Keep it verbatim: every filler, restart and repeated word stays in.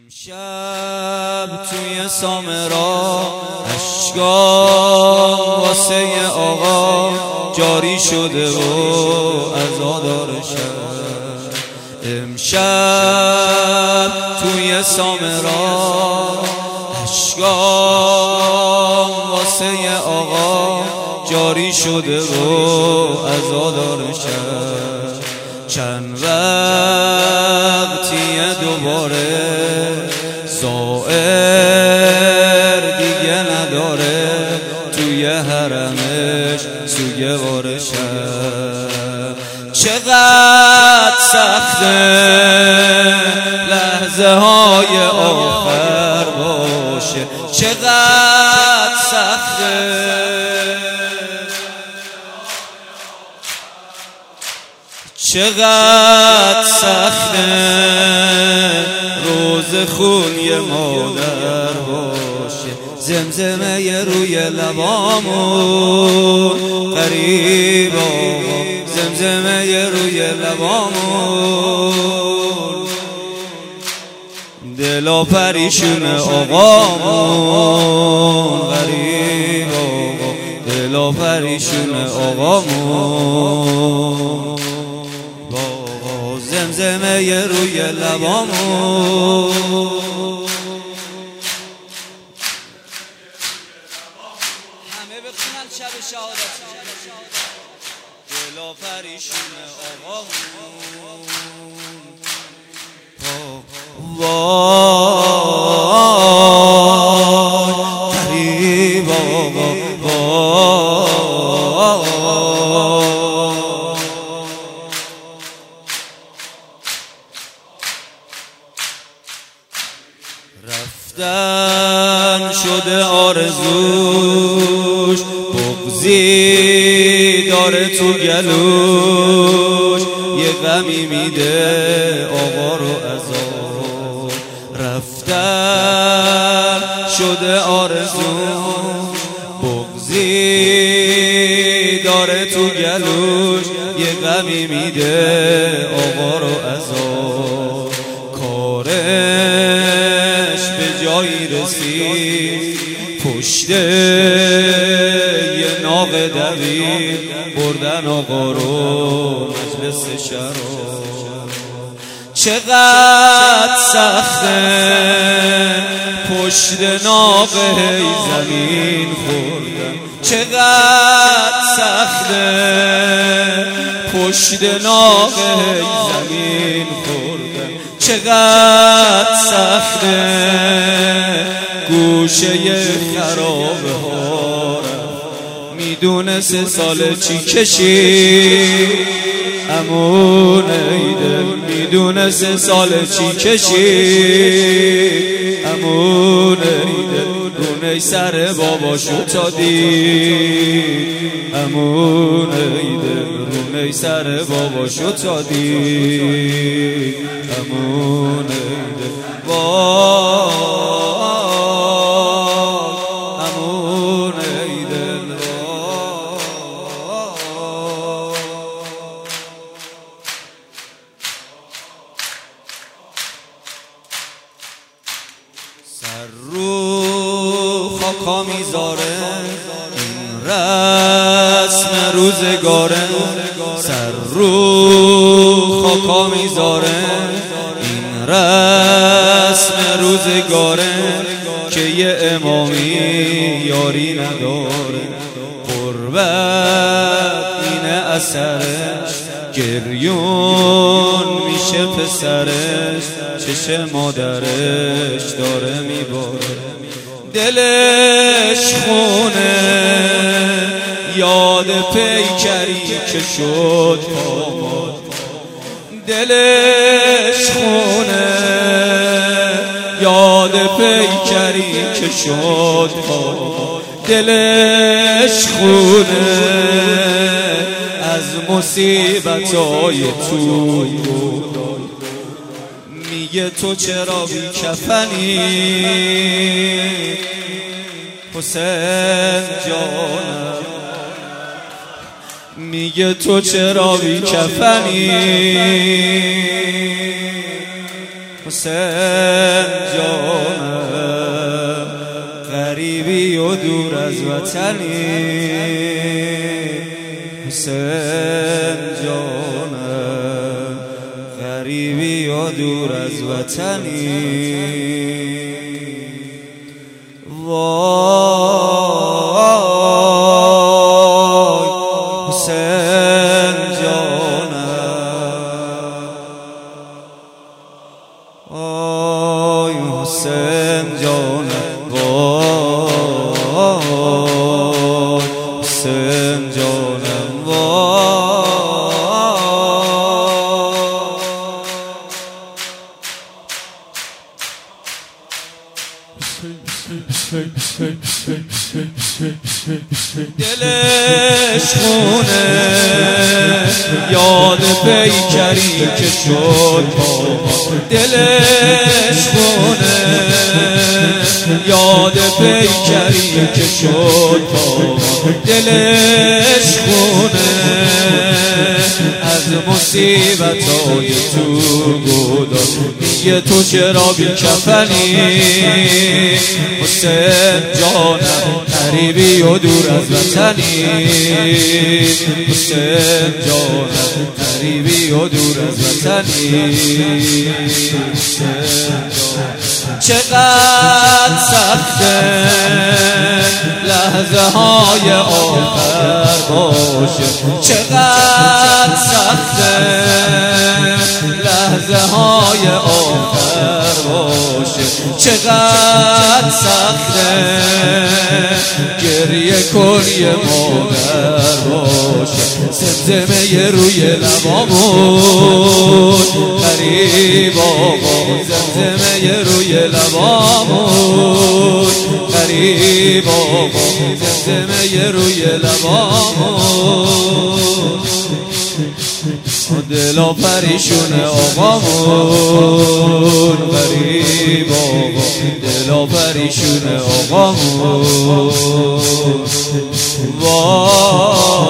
امشب توی سامرا اشکام واسه آقا جاری شده و عزادار شب. امشب توی سامرا اشکام واسه آقا جاری شده و عزادار شب. چند وقتیه دوباره زائر دیگه نداره توی حرمش سوگوار شب. چقدر سخته لحظه های آخر باشه، چقدر سخته چقدر سخته روز خونی مادر باشه. زمزمه روی لبامون قریب آقا، زمزمه روی لبامون دلا پریشون آقامون غریب آقا، دلا پریشون آقامون زمزمه روی لبامون. همه بخونن شب شهادت دلا پریشون آقامون. وای قریب آقا، رفتن شده آرزوش، بغضی داره تو گلوش، یه غمی میده آقا رو عذاب. رفتن شده آرزوش، بغضی داره تو گلوش، یه غمی میده آقا رو عذاب. کارش به جایی رسید پشت یه ناق دوید، بردن آقا رو مجلس شراب. چقدر سخته پشت ناق هی زمین خوردن، چقدر سخته پشت ناق هی زمین خوردن، چقدر سخته گوشه خراب ها میدونه سه سال چی کشید. امون ایدل میدونه سه سال چی کشید. امون ایدل رونه سر باباشو تا دید. امون ایدل رونه سر باباشو تا دید. امون ایدل امون ایدل سر رو خاکا میذاره این رسم روزگاره. سر رو خاکا میذاره این رسم روزگاره، که یه امامی یاری نداره. قربت اینه اثرش، گریون میشه پسرش، چشم مادرش داره میباره. دلش خونه یاد پیکری که شد پامال، دلش خونه یاد پیکری که شد پامال. دلش خونه از مصیبتای تو میگه تو چرا بی کفنی حسین جانم، میگه تو چرا بی کفنی حسین جانم غریبی و دور از وطنی حسین جانم غریبی و دور از وطنی وای حسین جانم وای حسین جانم وای حسین جانم دلش خونه یاد پیکری که شد دلش خونه یاد پیکری که شد دلش خونه از مصیبتای تو گداز میگه تو چرا بی کفنی حسین جانم غریبی و دور از وطنی حسین جانم غریبی و دور از وطنی چقدر سخته لحظه های آخر باشه چقدر سخته لحظه های آخر باشه چقدر سخته گریه کن یه مادر باشه زمزمه روی لبامون غریب آقا زمزمه روی لبامون غریب آقا زمزمه روی لبامون دلا پریشون آقامون غریب آقا دلا پریشون آقامون وای